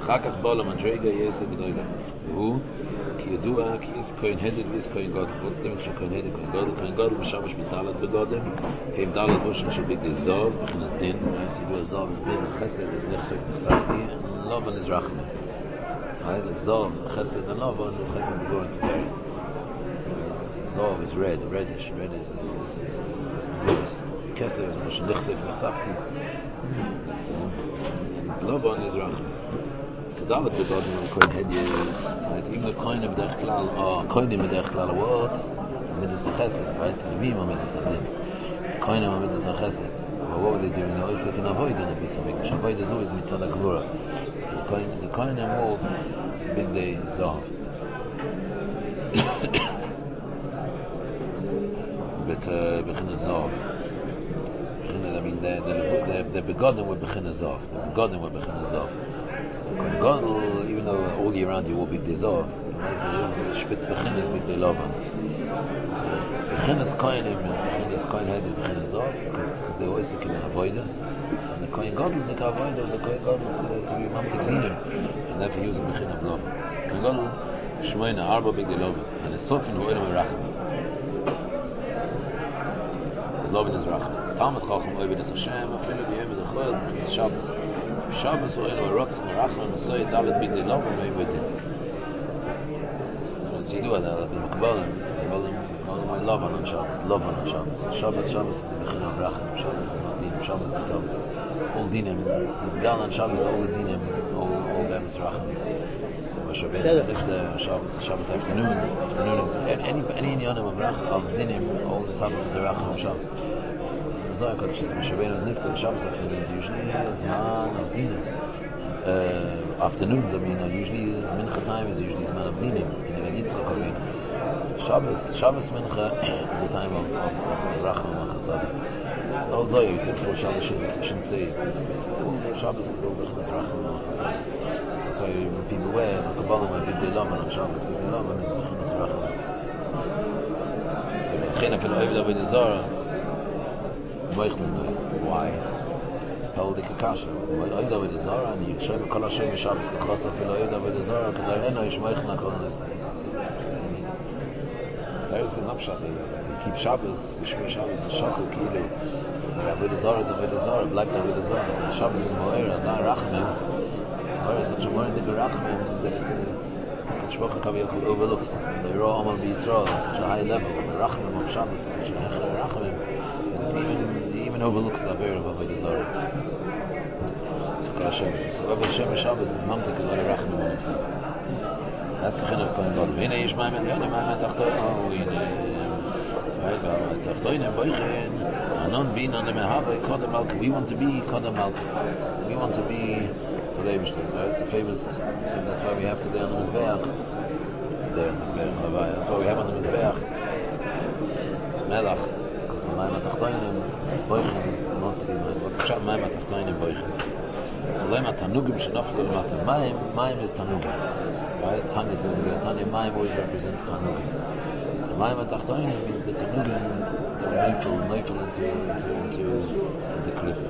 אחר כך בא למדרגה יסוד גדולה. והוא, כי ידוע, כי יש כהן הדד ויש כהן גודל. what's the difference between כהן הדד וכהן גודל? כהן גודל משמש מדלת בגודל, הם דלת בושן של בגדי זוב, בכנס דין, אז ידוע זוב is דין, חסד is נחשפתי, and lovan is rachman. Right? Like zov, chesed, and lovan is chesed before into Paris. Zov is reddish, red is blues. Kesed is moshe nichsef, נחשפתי. Lovan is rachman. So dalet begodem on koin hedje, right? Even the koin b'derech klal, or koinim b'derech klal what? Midas chesed, right? Levim are midas adin. Koinim are midas chesed. But what were they doing? They always like an avoid in the Beis HaMikdash. Avoid is always mitzad ha'gvura. So the koinim all big day zav. But b'china zav. I mean, the begodem were b'china zav. The begodem were b'china zav. Kohen Gadol, even though all year round you will be dissolved, Shpit Bechinas with the Lovan. So Bechinas Kohenim is Bechinas Kohen Head is Bechinas Zov, because they always can avoid it. And the Kohen Gadol is a avoid, there was a Kohen Gadol to be Mamtik Dinim, and therefore he was a Bechin of Lovan. Kohen Gadol, Shmoyna, Arba Big the Lovan, and it's Sofin who Oilam Racham. The Lovan is Racham. Talmud Chacham Oividas Hashem, Afilu B'yem B'dachol, B'chis Shabbos. Shabbos or in a rocks and rachman and so it dalet big the love and maybe with it. So you do that in Kabbalah, my love on Shabbos. Shabbos is the bechin of rachman. Shabbos is not din. Shabbos is all dinim. It's gal on Shabbos all the dinim, all them is rachman. So Shabbat is lifter. Shabbos afternoon is any inyanim of rachman of dinim, all the time of the rachman of Shabbos. Shabbat is lifter. Shabbos afternoon is usually Zman of Dinim. Afternoons, usually Mincha time is usually Zman of Dinim. Shabbos Mincha is a time of Rachman and Chasad. The whole Zohar, you said before Shabbos shouldn't say it. Shabbos is all Bechnas Rachman and Chasad. So when people wear Kabbalah might be Big Lovan on Shabbos, Big Lovan is Bechnas Rachman. Chena fil Oived Avodah Zarah. Why? How did the kasha? Well, I know with the Zara, and you show me Kol Hashem Shabbos K'chasa Filo Oida with the Zara, because I know Yishmoichna Kol this. There is the Napshat. You keep Shabbos, Yishmoi Shabbos is Shakul Kilo. With the Zara is a with the Zara, black day with the Zara. Shabbos is Moira, Zara Rachmim. Moira is such a Moira Dig Rachmim that it's Shmocha Kaviyachal overlooks. The Roh Amal B'Yisrael on such a high level. The Rachmim of Shabbos is such a Rachmim. Even overlooks the Aver of Avodah Zarah. So Hashem Shabbos is Mamtik a lot of Rachman on himself. That's the kind of Kohen Gadol. V'hine yesh ma'im and yone ma'im atachtoin. Right, atachtoin and boichen. Anon bin on the mehave kodem malka. We want to be kodem malka. We want to be for the Eibishter. Right? It's a famous thing. That's why we have today on the Mizbeach. It's there on the Mizbeach. That's why we have on the Mizbeach Melach. מים התחתונים בויכן מונסרים עכשיו מים התחתונים בויכן so למה תנוגים שנופלו למטה מים is תנוגים right? Tanya מים always represents תנוגים so מים התחתונים means the תנוגים neifel into the klippe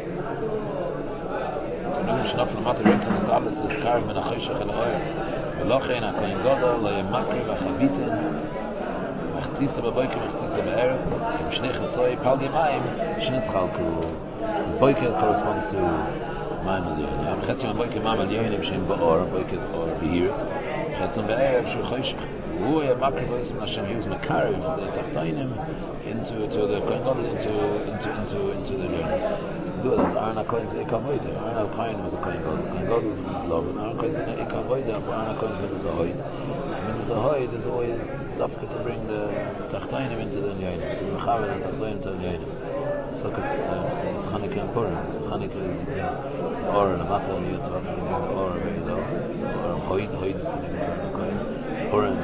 תנוגים שנופלו למטה רצן אז alles is קרב מן החשך אל האור ולכן הכהן גדול לא ימקריב החביתן מחציצה בבויקר, מחציצה בערב, עם שני חצוי, פלגי מים, שני שחלקו. בויקר corresponds to מים עליונים. חצי מהבויקר מים עליונים שהם באור, בויקר זה אור, בהירס. חצי בערב שהוא חשך. הוא היה מקריב ועושים לשם, he was מקריב, the תחתינים, into the Kohen Gadol, into the learning. So do it as Aaron HaKohen is Eka Avoida. Aaron HaKohen was a Kohen Gadol. Kohen Gadol means love. Aaron HaKohen is Eka Avoida, but Aaron HaKohen is Midas Ahoid. Midas Ahoid is always dafka to bring the Tachtainim into the Nyayinim, to Mechaber the Tachtainim into the Nyayinim. So it's Chanukah and Purim. So Chanukah is Or and Amata, you have to bring the Or very low. Or Hoid is going to be Aaron HaKohen. Purim.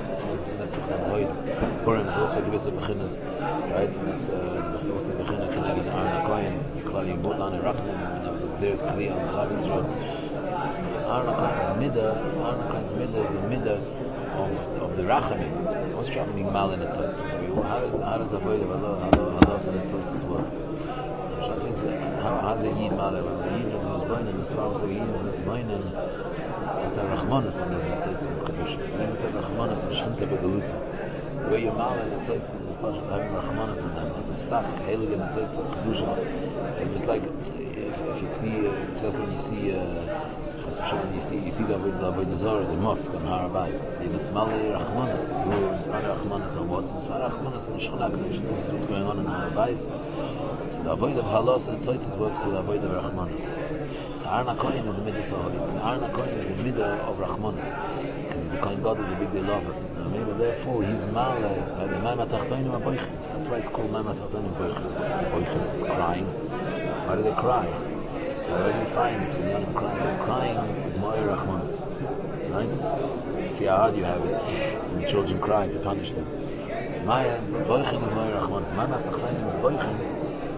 Purim is also the Bissa Bechinas, right? And that's the Bissa Bechinas connected to Aaron HaKohen. Klali Mutan and Rachman, and there's Kli on the Chag Yisrael. Aaron HaKohen's Midah is the Midah of the Rachamim. What's Rachamim mal in the tzitz? How does the Avodah of Allah in the tzitz as well? how's a Yid Male? Well, the Yid is Zbainen, as far as the Yid is Zbainen, is the Rachmanis, and there's not Tzitz in Kedusha. Then it's the Rachmanis and Shinte Begalusa. Where your Male and the Tzitz is part of having Rachmanis and them, the Stak, Heilig and the Tzitz of Kedusha. And just like, if you see, just when you see the Avodah Zarah, the mosque on Har HaBayis, so you smell the Rachmanis, you smell the Rachmanis on what? You smell the Rachmanis on Shechina Kedush. This is what's going on in Har HaBayis. The avoid of halos and tzaitzis works with the avoid of rachmanis. So Aaron HaKohen is the midah of Aaron HaKohen is the midah of rachmanis, because he's a kohen god of the big day lover. Maybe therefore he's mal the ma'am atachtonim aboichin. That's why it's called ma'am atachtonim aboichin. It's crying. Why do they cry? Where do you find it? In the end crying. Crying is moyer rachmanis, right? See how hard you have it when the children cry to punish them. Maya boichin is moyer rachmanis. Ma'am atachtonim is boichin.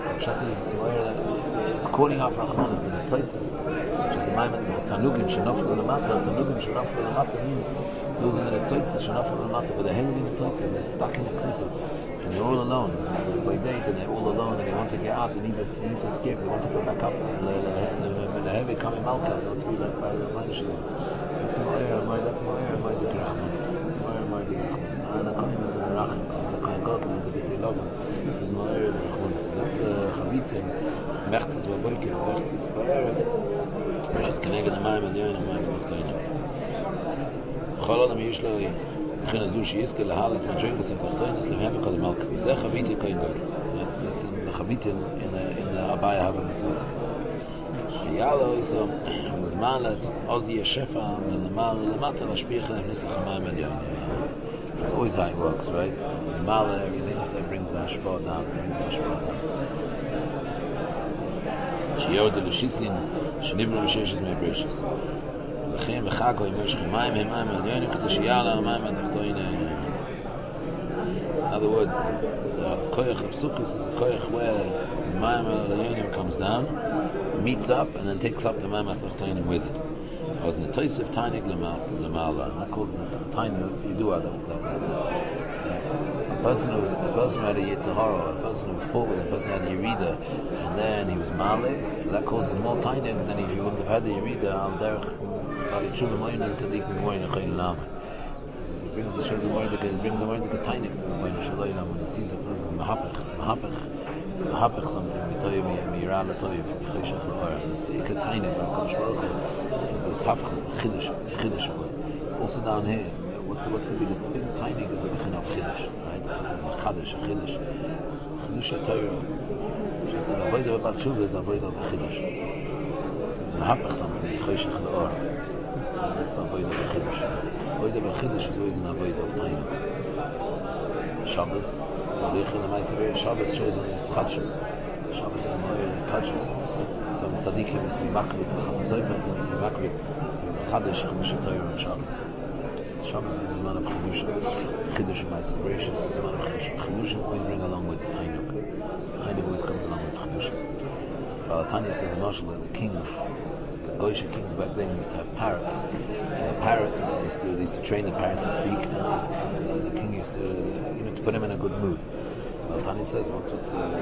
It's calling out Rachmanis, the Tzaitzis, which is the Maimon, the Tanugim, Shenofel Lamata. Tanugim, Shenofel Lamata means those are the Tzaitzis, Shenofel Lamata, but they're hanging in the Tzaitzis, and they're stuck in the Klippa, and they're all alone. By day, and they're all alone, and they want to get out, they need to escape, they want to go back up, and the heavy coming Malka, they want to be like by the Manishim. That's Moyer, the Rachmanis. It's Moyer, the Rachmanis. And the Kohen is the Rachim, it's a Kohen God, it's the B'tei Logan, it's Moyer, the Rachmanis. That's Chavitim, Mechtzis V'Boiker, Mechtzis V'Erev, which is connected to Mayim and Yoyin and Mayim Tachtonim. Chol Adam Yish Lo B'china Zu She'yizke L'Halas Madrigas and Tachtonis L'Hem Kol Malka. Zeh Chaviti Kohen God. That's in the Chavitim in the Abaya Hava Masada. Yalo is was Malet Ozi Yeshefa L'Mal L'Mata L'Shpiach L'Nissach Mayim and Yoyin. It's always how it works, right? Mala, everything, so it brings the Hashpah down, Shiyod L'Shisin, Shnibru L'Sheshis Me'Breshis. L'Chem V'Chago Yimosh Chemayim Hemayim Al-Yonim K'ta Shiyala Hemayim Al-Tachtoyin. In other words, the Koyach of Sukkot is a Koyach where Hemayim Al-Yonim comes down, meets up, and then takes up the Hemayim Al-Tachtoyin with it. Was in the taste of Tainik Lamala, and that calls it Tainik, it's Yidua. A person who had a Yitzhahara, a person who fought with a person who had a Yerida, and then he was Malik, so that causes more Tainik than if you wouldn't have had the Yerida, Al Derech, Bali Chum Moin and Sadiq Moin and Chayin Lama. So it brings the shows of Moin, it brings a Moin to get Tainik to the Moin Shalaylam when he sees a person as Mahapech something, Mira Latoyev, Cheshach La'or, it's the Ika Tainik, Kadosh Baruch Hu. It's Hafchas, the Chiddush. Also down here, what's the biggest? The biggest Tainik is a Bichin of Chiddush, right? This is Mechadash, a Chiddush. Chiddush HaTorah. The Avodah of Batshuva is Avodah of Chiddush. It's Mahapech something, Cheshach La'or. That's Avodah of Chiddush. Avodah of Chiddush is always an Avodah of Tainik. Shabbos, Shabbos shows on his Chadshus. Shabbos is his Chadshus. Some tzaddikim is makrit, Chasam Sofer is makrit, Chadash Chidush HaTorah on Shabbos. Shabbos is a man of Chidush, Chidush Ma'aseh Bereishis is a man of Chidush. Chidush always bring along with the Tainuk. Tainuk always comes along with Chidush. Well, Tanya says in Marshall that the kings, the Goyish kings back then used to have parrots. And the parrots, they used to train the parrot to speak, and the king used to put him in a good mood. Tani says, what's the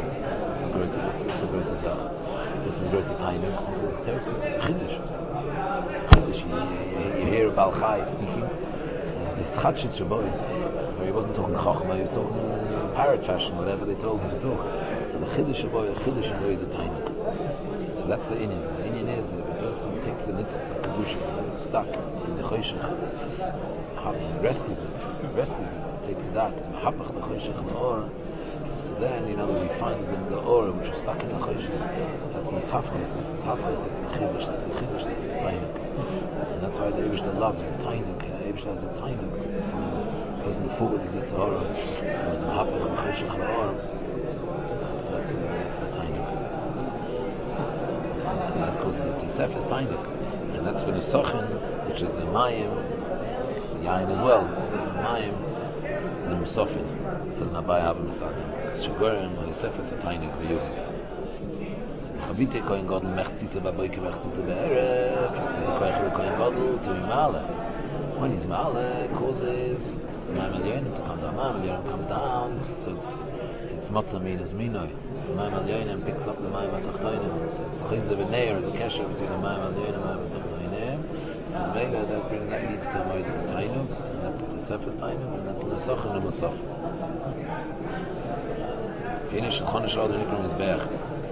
gross is that? This is gross Tainuk. He says, Teres is Chiddush. Chiddush. You hear Baal Chai speaking. This Chadshis Shaboy, where he wasn't talking Chochmah, he was talking parrot fashion, whatever they told him to talk. And the Chiddush Shaboy, Chiddush is always a Tainuk. So that's the Inyan. The Inyan is that the person takes a nitzitz, a Kedusha, and it's stuck in the Choshech. He rescues it, takes it out. It's Mahapach the Choshech La'or. So then, he finds the aura which is stuck in the Choshech. That's his Hafchus, that's a Chiddush, that's a Tainuk. And that's why the Eibishter loves the Tainuk. Eibishter has a Tainuk from the person who fought with his Yitzhahara. It's Mahapach the Choshech La'or. So that's the Tainuk. And of course, the Tisef is Tainuk. And that's when the Sochin, which is the Mayim, Yain as well, the Mayim, the Musafin. It says Nabai Hava Masada. Shugorim, Yosef is a Tainik V'Yuvim. Chavite Kohen Gadol, Mechtzitze B'Boiker, Mechtzitze B'Erev, the Kohen Gadol to be Male. When he's Male, it causes Ma'am Elyonim to come down. Ma'am Elyonim comes down, so It's matzah min is minoi. The mayim al yonim picks up the mayim al tachtoinim. So it's chizah v'neir, the kesher between the mayim al yonim and the mayim al tachtoinim. And maybe that leads to a moed tainu, and that's to sefes tainu, and that's the masach and the masach. Hine shulchan shal nikron mizbeach.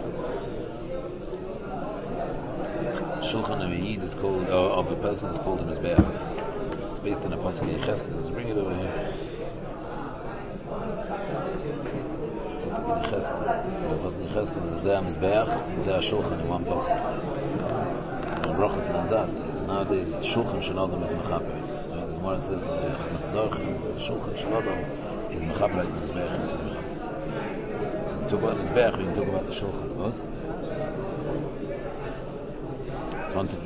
Shulchan Yid is called, of a person is called a mizbeach. It's based on a pasuk in Yecheskel. Let's bring it over here. Pasuk in Yecheskel. The pasuk in Yecheskel is Zeh mizbeach, Zeh shulchan in one pasuk. And brachas lanzad. Nowadays, the shulchan shel adam is mechaper. The Gemara says that the shulchan shel adam is mechaper like the mizbeach is mechaper. So we talk about the mizbeach, we can talk about the shulchan. What? 25.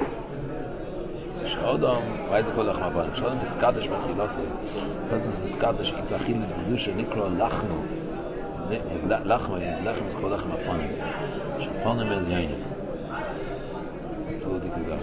Sh'odom, why is it called lachma panim? Sh'odom is kaddish b'chilose. The person is kaddish, it's achil l'kedusha, nikro lachmo. Lachmo is called lachma panim. Sh'panim el yainim. Peldik izach.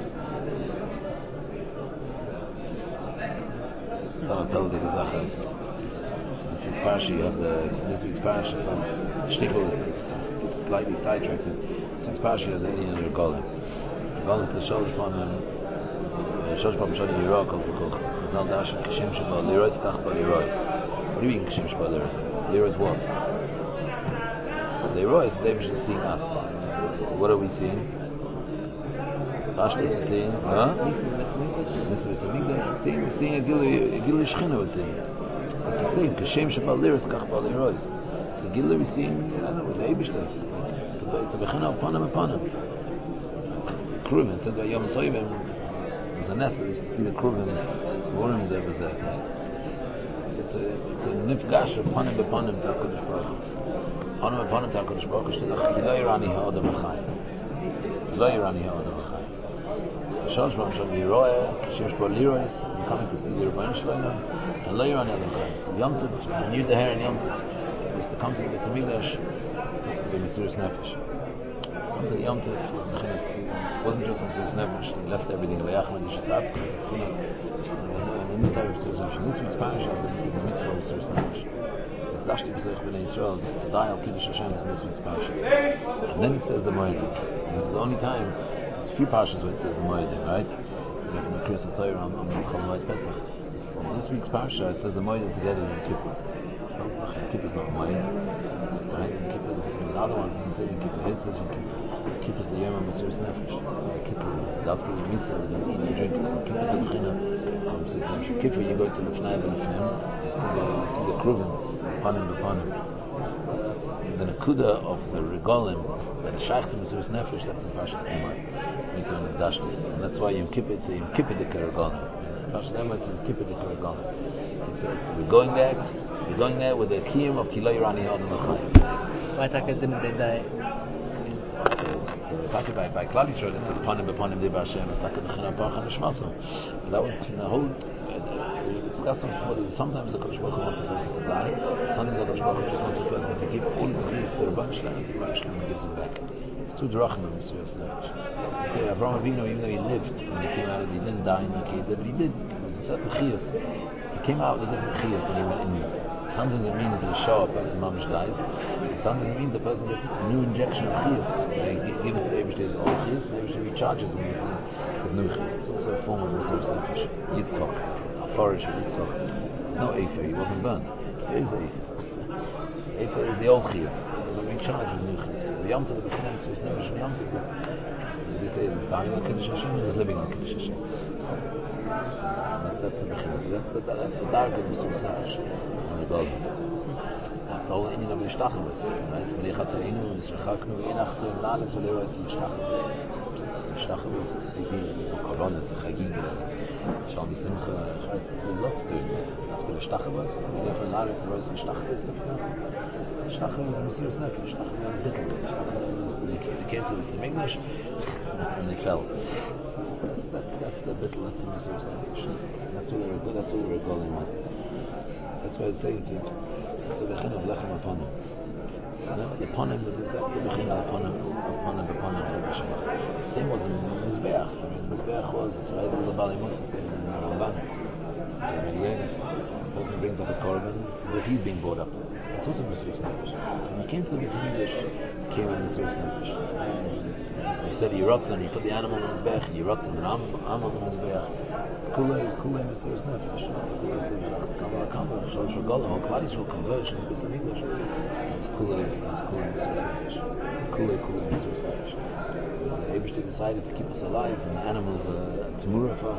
Some peldik izach. This week's parasha, you have this week's parasha, some shtickle is slightly sidetracked. This week's parasha, you have the Indian Regolim. Regolim says, Sholosh Pam Shani Yirah Kol Zuchuch. Chazal Dashan Kishim Sheba Lirois Kach Ba Lirois. What do you mean Kishim Sheba Lirois? Lirois what? Lirois, they're just seeing us. What are we seeing? Ashtas is seeing, huh? Mr. We're seeing a Gilui Shechina we're seeing. It's the same. Kishim Sheba Lirois Kach Ba Lirois. So Gilui we're seeing, I don't know, the Eibishter. It's a Bechina upon him. Kruvim, since by Yom Tovim, there's a nest, we see the Kruvim, Urim Zeh V'Zeh. It's a nifgash of panim b'panim to HaKadosh Baruch Hu. Panim b'panim to HaKadosh Baruch Hu, Shtedach, Ki lo yirani ha'odam ha'chayim. Ki lo yirani ha'odam ha'chayim. So Sholosh Pam Shani Yirah, Kishim Sheba Lirois, you're coming to see the Rebbeinu Shlomo, and lo yirani ha'odam ha'chayim. So Yom Tov, when you're the hair in Yom Tov, you used to come to the Beis HaMikdash, the Mesiras Nefesh. To the Yom Tov wasn't just on Mesiras Nefesh. He left everything. This week's parasha is the mitzvah of Mesiras Nefesh. Dashti b'Zorich B'nai Yisrael to die al Kiddush Hashem is in this week's parasha. And then it says the Moedim. This is the only time. There's a few parashas where it says the Moedim, right? You have the Kriyas HaTorah on Chol Moed Pesach. In this week's parasha it says the Moedim together in Kippur. Kippur is not Moed, right? Kippur is the other ones. It says in Kippur. It says in Kippur. Kippur is the Yom HaMesiras Nefesh. Kippur, that's what you miss. You eat and drink. Kippur is the Bechina of Mesiras Nefesh. Kippur, you go to Lefnai v'Lefnim. You see the Kruvim, Panim b'Panim. The Nakuda of the Regolim that is shaykh to Mesiras Nefesh, that's in Parshas Emor. It's in Dashti, and that's why Yom Kippur it's a Yom Kippur Dika Regolim. Parshas Emor it's a Yom Kippur Dika Regolim. We're going there with the kiyum of Ki lo yirani ha'odam ha'chayim. Why didn't they die? By Klal Yisrael it says Panim b'Panim Dei B'Hashem Estaka B'China Baruch HaNishmaso. That was the whole. We discussed before that sometimes the Kodesh Baruch Hu wants a person to die. Sometimes the Kodesh Baruch Hu just wants a person to give all his chiyus to the Rebbeinu Shalom. The Rebbeinu Shalom gives him back. It's two drachim of Mesiras Nefesh. You say Avraham Avinu, even though he lived when he came out of, he didn't die like he did, but he did. It was a certain chiyus. He came out with a different chiyus than he went in with. Sometimes it means the Shah, a person mamish dies. And sometimes it means a person gets a new injection of chiyus. He gives the Eibishter his old chiyus, and the Eibishter recharges him with new chiyus. It's also a form of Mesiras Nefesh. Yitzchak, a flourish of Yitzchak. There's no Efer, he wasn't burnt. There is Efer. Efer is the old chiyus. He recharges with new chiyus. The Yom Tov, the Bechina Mesiras Nefesh, the Yom Tov was, they say he's dying on Kiddush Hashem, he was living on Kiddush Hashem. That's the Bechina. So that's the dark of Mesiras Nefesh. That's the whole Indian of Nishtachavus, right? V'lichatayinu, Nisrachaknu, Einachtu, Lanes, V'leiros, Nishtachavus. Nishtachavus, it's a big deal. For Korona, it's a Chagig. Shalom Simcha, there's lots to it. It's been Nishtachavus, V'leiros, Lanes, V'leiros, Nishtachavus, Nishtachavus is Mesiras Nefesh. Nishtachavus is bitter. Nishtachavus, they came to the Beis HaMikdash, and they fell. That's the bittul, that's the Mesiras Nefesh. That's what they were calling on. That's why it's saying to it's the Bechina of Lechem Aponim. The Ponim, that's the Bechina of Ponim, B'Ponim. The same was in Mizbeach. The Mizbeach was right over the Bali Musa saying in the Ramban. The person brings up a korban, it's as if he's being brought up. It's also Mesiris Nefesh. So when he came to the Beis Hamikdash, he came with Mesiris Nefesh. You said Yiratzon, you put the animal on his back, Yiratzon, and I'm on his back. It's Kulei Mesiris Nefesh. All Klal will converge in the Beis Hamikdash. It's Kulei Mesiris Nefesh. Kulei Mesiris Nefesh. The Eibishter decided to keep us alive, and the animals Tamura for.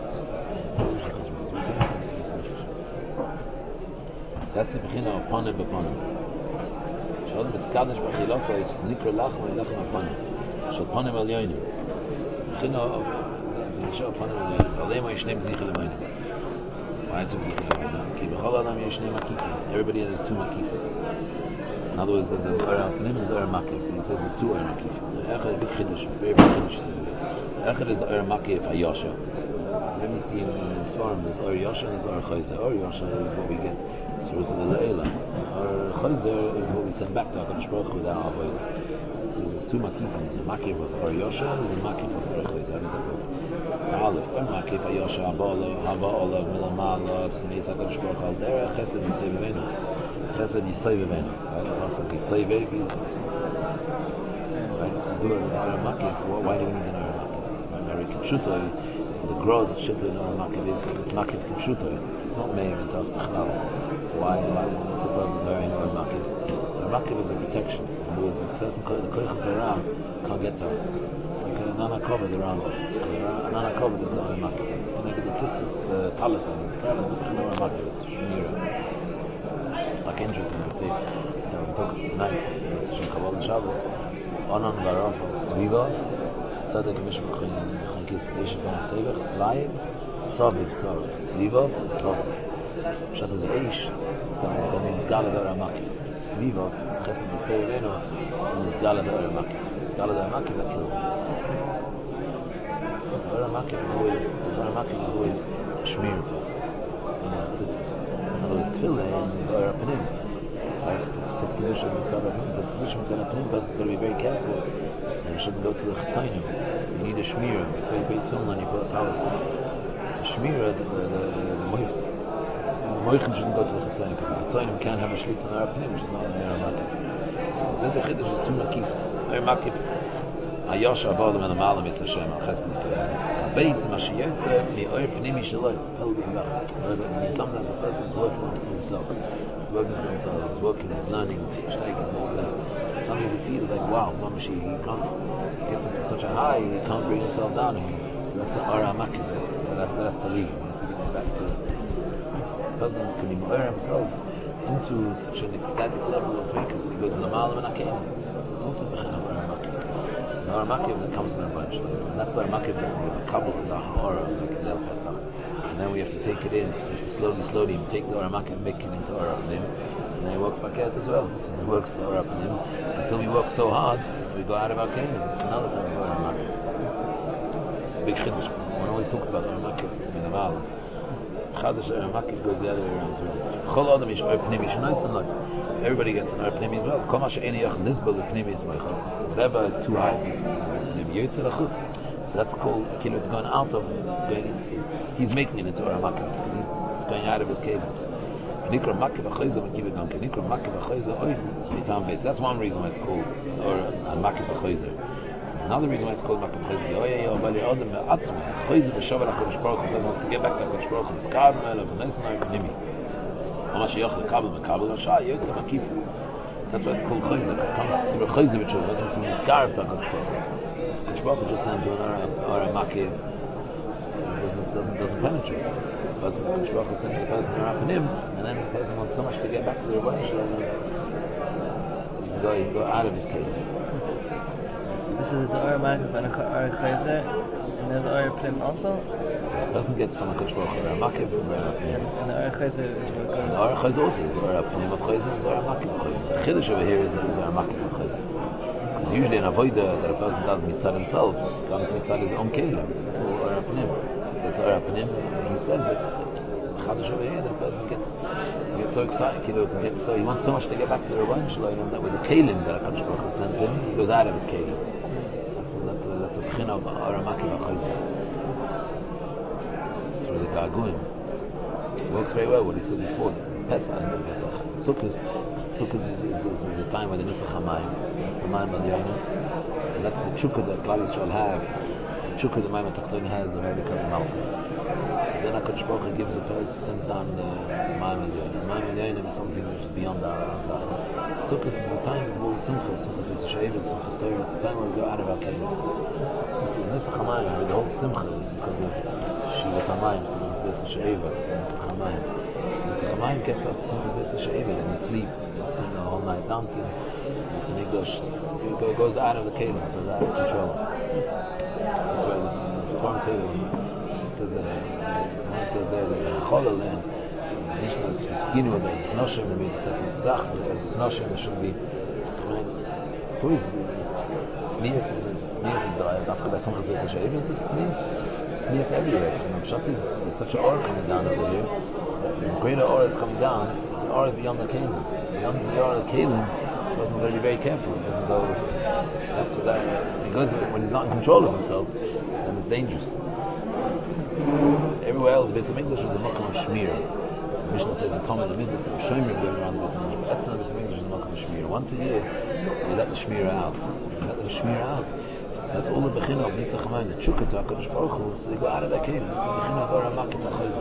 That's the beginning of Panim B'Panim. Shalom B'Skadish B'Chilosai Nikra Lachma Lachma Panim. Shal Panim Al Yonim. Beginning of Shal Panim Al Yonim. Alema Yishneim Zichel Amaynim. Why two Zichel Amaynim? Ki B'Chol Adam Yishneim Makifim. Everybody has two Makifim. In other words, there's an Ora Panim and there's Ora Makif. He says there's two Ora Makifim. The Echad is big Chiddush, very big Chiddush. The Echad is Ora Makif Ayosha. Let me see in the Svarim, there's Ora Yosha and there's Ora Chayzer. Ora Yosha is what we get. So our Chayzer is what we send back to HaKadosh Baruch Hu with our Avodah. So there's two makifim. There's a makif of Or Yosha and there's a makif of Or Chayzer. How does that work? Aleph, Or makif of Yosha, Haba Olav, Milamala, K'neis HaKadosh Baruch Hu, Al Derech, Chesed Yisay V'Venu. Chesed Yisay V'Venu. Right? Yisay V'Venu. Right? So do it with our makif. Why do we need an Or makif? Very Kipshuto. The gross shit in our makif is makif Kipshuto. It's not Meir and Tas Bechlal. So why what's the purpose of having a makif? A makif is a protection. There's a certain the koichas around can't get to us. It's like a nana covered around us. A nana covered is not a makif. It's connected to the tzitzis, the talisman. The talisman is not a makif. It's shmira. Like interesting to see. We talk tonight. It's Shem Kabbalah and Shabbos. Onan Baraf Sviva. Tzedek Mishmach Chankis Eishet Van Achtevach Svayit Saviv Tzor Sviva Tzor. Shut the Eish, it's going to be Nizgala Dor HaMakif. Svivot, Chesed Yisei V'Venu, it's Nizgala Dor HaMakif. Nizgala Dor HaMakif, that kills him. The Dor HaMakif is always Shmir for us. Tzitzis. In other words, Tefillin is Dor HaPanim. Right? It's Kedusha Mitzad HaPanim. It's Kedusha Mitzad HaPanim, the person's got to be very careful. And you shouldn't go to the Chetzonim. So you need a Shmir. Before you pay Tefillin, you put a talisman. It's a Shmir, the Moichin shouldn't go to the Chetzonim because the Chetzonim can't have a shlit on our Pnim, which is not an Or Makif. So this is a Chiddush, is two Makif. Or Makif, Ayosha, Abolim, and Amalim, Yis Hashem, Al Chesed Yisrael. Beis, Mashiyotze, Mi Or Pnimi Shalot, Peldi Zach. Sometimes a person is working on it to himself. He's working for himself, he's working, he's learning, Shteikin, this and that. Sometimes he feels like, wow, Mamashi, he gets into such a high, he can't bring himself down. So that's an Or Makif, that's to leave him, he has to get back to person can be moer himself into such an ecstatic level of drinkas that he goes in the malam and akein. It's also the kind of Or Makif. There's an Or Makif that comes in a bunch, and that's the Or Makif that the Kabbalah is a ha'ora, like Del Pesach. And then we have to take it in, we have to slowly take the Or Makif and make it into Or Panim, and then he works Paket as well. He works the Or Panim until we work so hard we go out of our Kein. It's another type of Or Makif. It's a big chiddush. One always talks about Or Makif in the malam. Chadash Or Makif goes the other way around too. Chol Adam is Or Pnimi. Everybody gets an Or Pnimi as well. Kol ma she'eni yoch nizbal Pnimi is moichel. Whatever is too high, this Pnimi yotze l'chutz. So that's called it's going out of. He's making it into Or Makif because he's going out of his cave. Nikra Makif Achayzer Makif Gam. Nikra Makif Achayzer Oy Mitam Beis. That's one reason why it's called Or Makif Achayzer. Another reason why it's called Makif Chayzer, Bali Adam Atzma, Chayzer B'Shavar HaKadosh Baruch Hu, wants to get back to HaKadosh Baruch Hu, Skar Mela, V'Neis Nai Pnimi. Amash Yoch L'Kabel B'Kabel V'Shah, Yotze Makif. That's why it's called Chayzer, because it comes through a Chayzer B'Shavar, that's what's means Skar to HaKadosh Baruch Hu. HaKadosh Baruch Hu just sends you an Or Makif, doesn't penetrate. But HaKadosh Baruch Hu sends the person Or Pnim, and then the person wants so much to get back to the Rebbeinu Shalom, he can go out of his cave. So there's Or Makif and Or Chayzer, and there's Or Pnim also? It doesn't get from HaKadosh Baruch Hu, Or Makif from Or Pnim. And the Or Chayzer is what goes... Or Chayzer also is Or Pnim of Chayzer is Or Makif of Chayzer. The Chiddush over here is that it's Or Makif of Chayzer. Because usually an avodah that a person does mitzad himself comes mitzad his own kelim. It's all Or Pnim. So it's Or Pnim, he says it. It's a Chadash over here that a person gets so excited, he wants so much to get back to the Rebbeinu Shalom that with the kelim that HaKadosh Baruch Hu sends him, he goes out of his kelim. That's a b'china of Or Makif HaChayzer. It's really Gaguim. Works very well what he said before. Pesach, Sukkot is a time where the Nisach HaMayim, HaMayim Al-Yainu, and that's the Chukka that Klal Yisrael have. The Chukka the Mayim HaTachton has, the Rebbe Kazim Malka. So then HaKadosh Baruch Hu gives a place, sends down the Mayim Al-Yainu. The Mayim Al-Yainu is something which is beyond our Sacha. Sukkot is a time of Simcha, Simcha is Shevet, Simcha Torah. It's a time where we go out of our kingdom. The Nisach HaMayim, where the whole Simcha is because of Shivas HaMayim, so it's Besa Shevet, Nisach HaMayim. Nisach HaMayim gets us Simcha Besa Shevet and you sleep. The whole night dancing, it's an English. It goes out of the kingdom, it goes out of control. That's why the Swarm says that one says there that the Cholol and Mishnah Skinu, there's Noshim, they made the second Zach, because it's Noshim, there shouldn't be. So it's Tznius is the after by Simchas Beis HaShe'ev is this Tznius everywhere. Pshat is there's such an aura coming down over here. The greater aura is coming down, the aura is beyond the Kalim. Beyond the aura of the Kalim, this person got to be very careful. He doesn't go. That's what because when he's not in control of himself, then it's dangerous. Everywhere else, the Beis HaMikdash was a Makom of Shmir. The Mishnah says a common the Midas, the Shomrim going around the Beis HaMikdash. That's not the Beis HaMikdash is a Makom of Shmir. Once a year, you let the Shmir out. That's all the Bechina of Nisach HaMayim, the Chukka to HaKadosh Baruch Hu, so they go out of that cave. It's the Bechina of Ara Makit HaChayzah.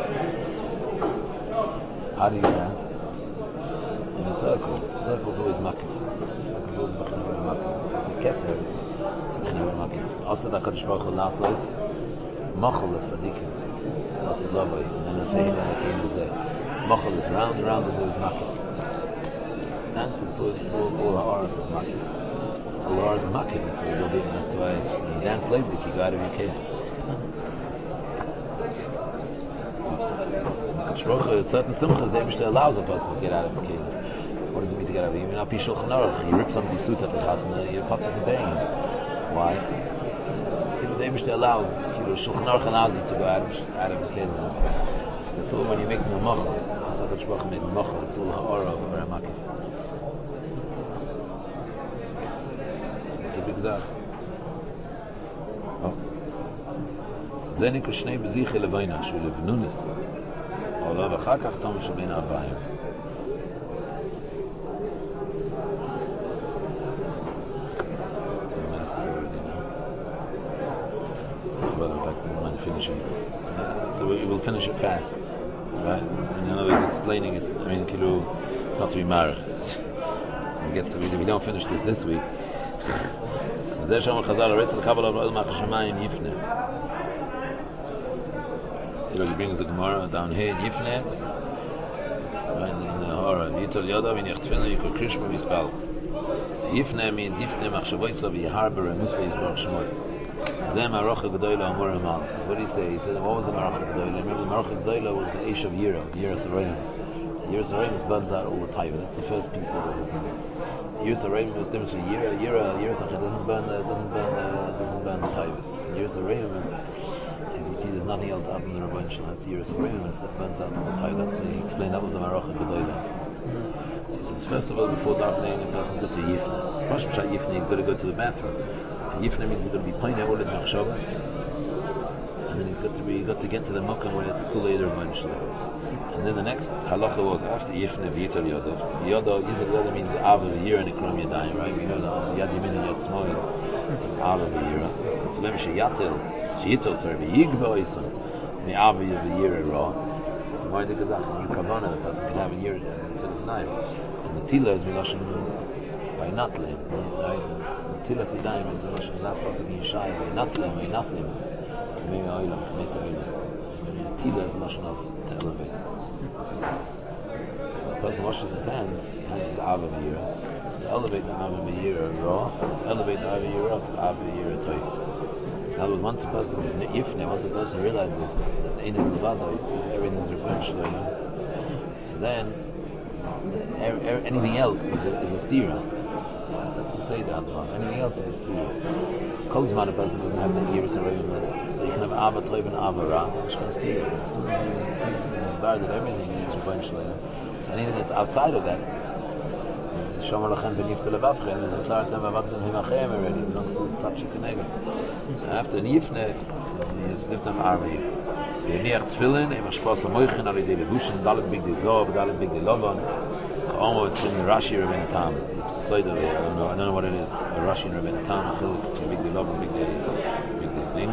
How do you dance? In a circle. The circle is always Makit. The circle is always Bechina of Ara Makit. So it's a Keser, it's Bechina of Ara Makit. Also the HaKadosh Baruch Hu last is Machal of Tzadikim. That's the Lavai. And then I say in the cave is Machal is round is always Makit. Dancing, so it's all Ara is Makit. Allah is a makin, that's why you dance like that, you go out of your cave. Certain simchas, the Eibishter allows a person to get out of his cave. What does it mean to get out of it? Even up Shulchan Aruch, you rip somebody's suit at the chasana, you're popped up and burying him. Why? The Eibishter allows, Shulchan Aruch allows you to go out of the cave. That's all when you make them a machal. That's what the Shulchan made a machal, it's all ha'ara or a makin. זה נקרא שני בזיחי לבינה שהוא לבנונס עולה ואחר כך תום שבין הארבעים so we will finish it fast, right? And I know he's explaining it, I mean, not to be married. We don't finish this week. זה שם חז"ל הרצל קבל על מערכת השמיים יפנה. He brings the Gemara down here, Yifne, in the Hora, Yitul Yodav, in Yachtfina, Yikul Krishma, Vispal. So Yifne means Yifne, Machshavoysa, V'Yaharbor, Musa, Yisbarach Shmoy. Zeh Marocha G'doyla, Amor Amal. What did he say? He said, what was the Marocha G'doyla? Remember, the Marocha G'doyla was the Eish of Yira Saremus. Yira Saremus burns out all the Taiva. That's the first piece of it. Yira Saremus was different to Yira Sachet doesn't burn the Taivas. Yira Saremus, you see, there's nothing else up in the Rabban Shalom. That's Yiras Remus that burns out all the time. He explained that was the Marocha Gedoyla. So he says, first of all, before davening, the person's got to Yifna. So Rosh Hashanah Yifna, he's got to go to the bathroom. And Yifna means he's got to be pointing out all his machshavas, and then he's got to get to the Makkah where it's Kulei Rabban Shalom. And then the next halacha was after Yifna V'Yitar Yodav. Yodav means Av of a year and Ikram Yadayim, right? We know that Yad Yamin and Yad Shmoy is Av of a year. So let me say Yatil. Yitul, sorry, Yigba Oisan, the Avi of a year raw. So why did Gazach and Yukavana, the person can have a year to this night? And the Tila is Miloshin by Natle. Tila Sidaim is the Miloshin, last person in Yishai, by Natle, by Nasim, Mei Oilam, Mesa Oilam. Tila is Miloshin of to elevate. So the person washes his hands, his Av of a year. To elevate the Av of a year raw, to elevate the Av of a year raw, to Av of a year toy. Now, once a person is yifne, once a person realizes there's ein in the vada, everything is reverential, so then anything else is a stira. Let's say that. Anything else is a stira. Kol zman a person doesn't have the yiras and reverence, so you can have ava toiv and ava ra, which can stira. As soon as you discard that everything is reverential, anything that's outside of that. Shomer lachem benifta levavchem is asartem avadem himachem already. It belongs to Tzad Shekeneged. So after Yifne, he has lived them Arvi. Yeniach Tfilin, Ema Shpas HaMoichin, Ali De Levushin, Dalet Big De Zov, Dalet Big De Lovan, Ka'omo Tzim Rashi Rabbeinu Tam. I don't know what it is. Rashi and Rabbeinu Tam, Achil, Big De Lovan, Big De thing.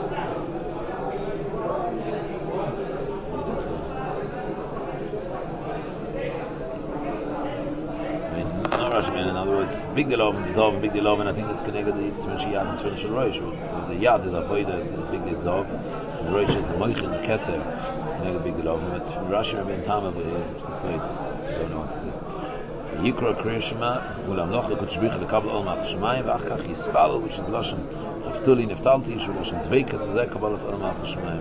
In other words, big deal of Zov, big deal of, and I think it's connected to Tvenshi Yad and Tvenshi Roish. The Yad is Avodah, is big deal Zov, and Roish is the Moichin, the Keser, it's connected big deal of, but Rashi Rabbeinu Tam of it is Sassoid. I don't know what it is. Yikra Kriya Shema, Ulam Noch, the Kutshbicha, the Kabbalah Olmat Shemayim, V'achkach Yispal, which is Lashon Naftuli, Neftalti, Lashon Dveikas, V'zeh Kabbalah Olmat Shemayim,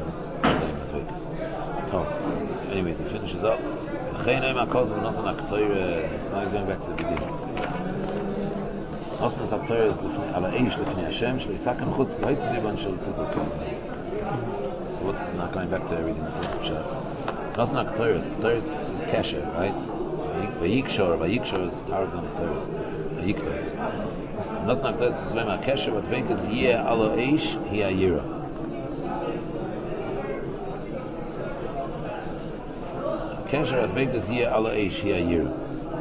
Dveikas. Anyways, it finishes up. It's not going back to the beginning. Nosnas Aktoyer is ala Eish Lifnei Hashem Shlo Yisakem Chutz Loitz Liban Shel Tzedukim. So what's not going back to everything? So what's the pshat? Nosnas Aktoyer is Kesher, right? Vayikshor is Targum Aktoyer. Vayiktor. So Nosnas Aktoyer is Zvema Kesher, but Veik is Yeh ala Eish Hi Ayira. Kesher at Veik is Yeh ala Eish Hi Ayira.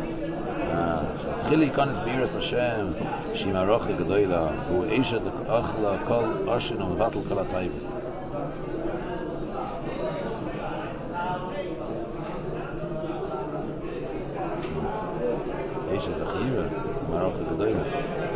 Chili Kanis Beiras Hashem Shima Roche Gedoyla Hu Eisha Achla Kol Ashin Umvatel Kol HaTaivus. Eisha Zachira Shima Roche Gedoyla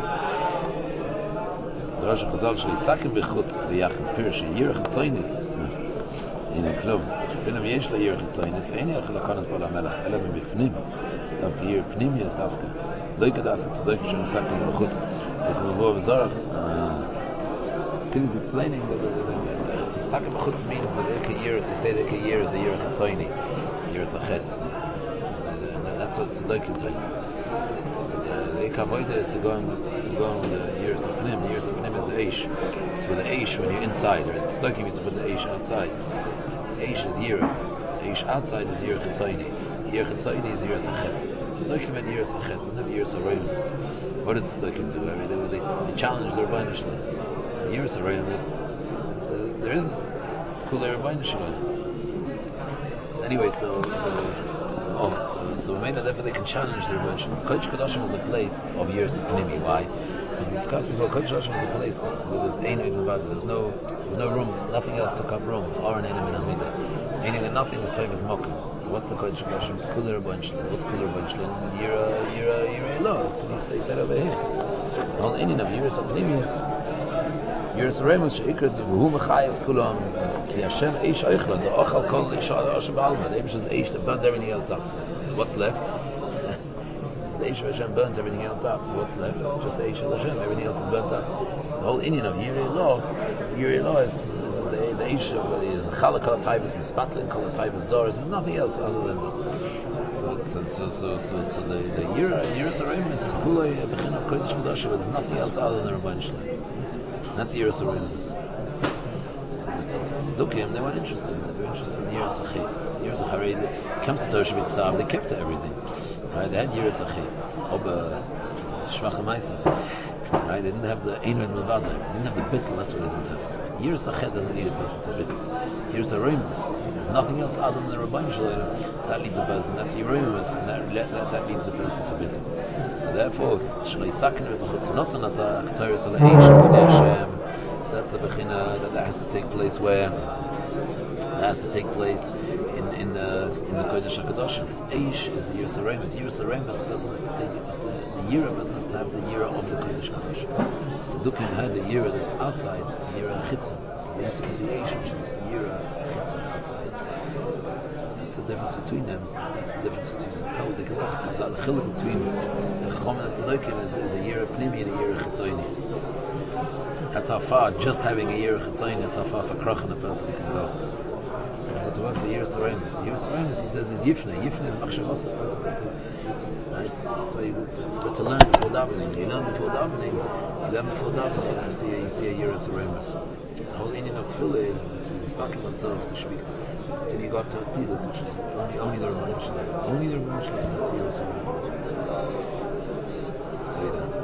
Rosh Chazal Shli Sakim Bechutz V'yachitz Pirish Yirach Tzaynis in a club Shefinem Yesh La Yirach Tzaynis Ein Yachla Kanis Bala Melech Ela B'Bifnim Tavka Yir Pnim Yas Tavka Look at us, it's like Shem Sakim B'chutz B'chuvov Zarach. Kim is explaining that Sakim B'chutz means that to say that Ekayir is the year of Chatzoni, the year of Sachet. That's what Tzedek doing. The Ekavoida is to go on with the years of Pnim. The years of Pnim is the Eish. It's with the Eish when you're inside, right? Tzedek used to put the Eish outside. Eish is year. Eish outside is year of Chatzoni. Year of Chatzoni is year of Sachet. It's a document years Sachet, not years Aroimus. What did the document do? I mean, they challenged the Rabbeinu Shalom. Years Aroimus, there isn't. It's called the Rabbeinu Shalom. So anyway, so Mena definitely can challenge the Rabbeinu Shalom. Kodesh Kodashim is a place of years of Pnimi. Why? We discussed before, Kodesh Kodashim is a place where there's Ein Even Bad, there's no room, nothing else took up room. Or an Einem in Amida. Meaning that nothing is time as Mokum. So what's the Kodesh Kodashim? It's Kula Rabbeinu Shalom. What's Kula Rabbeinu Shalom? Yira Elo. That's what he said over here. The whole Indian of Yiras of Pnimi is Yiras Remus Sheikra V'hu Mechayas Kulam Ki Hashem Eish Eichla the Ochal Kol Eish Asher Ba'alma. The Eish is Eish that burns everything else up. So what's left? The Eish of Hashem burns everything else up. So what's left? Just the Eish of Hashem. Everything else is burnt up. The whole Indian of Yira Elo is the Eish of the Chalak Kol HaTaivus Mispatlin Kol HaTaivus Zor. There's nothing else other than this. So the Yiras Aremus is Kulei Bechina Kodesh Kodashim. There's nothing else other than Rabbeinu Shalom. That's Yiras Aremus. Tzdukim, they weren't interested in that. They were interested in Yiras Achit. Yiras Acharei, it comes to Torah Shabbat they kept everything. Right? They had Yiras Achit. Oba Shvach HaMaisis. Right? They didn't have the Einu and Levada. They didn't have the Bittul. That's what they didn't have. Yiras Achet doesn't need a person to Bittul. Yiras Aremus. There's nothing else other than the Rabbeinu Shalom that leads a person. That's Yerumus, and that leads a person to Bittul. So therefore, Shalei Sakin V'chutz Nosan Asa Aktoris Ala Eish Lifnei Hashem. So that's the Bechina that has to take place where that has to take place in the Kodesh HaKadoshim. Eish is the Yiras Aremus. Yiras Aremus person has to take it. The Yira person has to have the Yira of the Kodesh HaKadoshim. So Dukim had the Yira that's outside, the Yira Chitzon. So they used to put the Eish, which is Yira Chitzon outside. That's the difference between them. That's the difference between them. How the Kazakh comes out the chiluk between the Chom and the Tzedokim is a Yira Pnimi and a Yira Chitzoni. That's how far just having a Yira Chitzoni, that's how far for Krach a person can go. That's what the Yiras Aremus. Yiras Aremus, he says, is Yifne. Yifne is Machshavos, right? So you got to learn before davening. You learn before davening. You see a Yiras Aremus. The whole Indian of Tefillah is to sparkle oneself to Shvik. Till you got to Atzilus, which is only the Rabbeinu Shalom. Only the Rabbeinu Shalom. That's Yiras Aremus. Say that.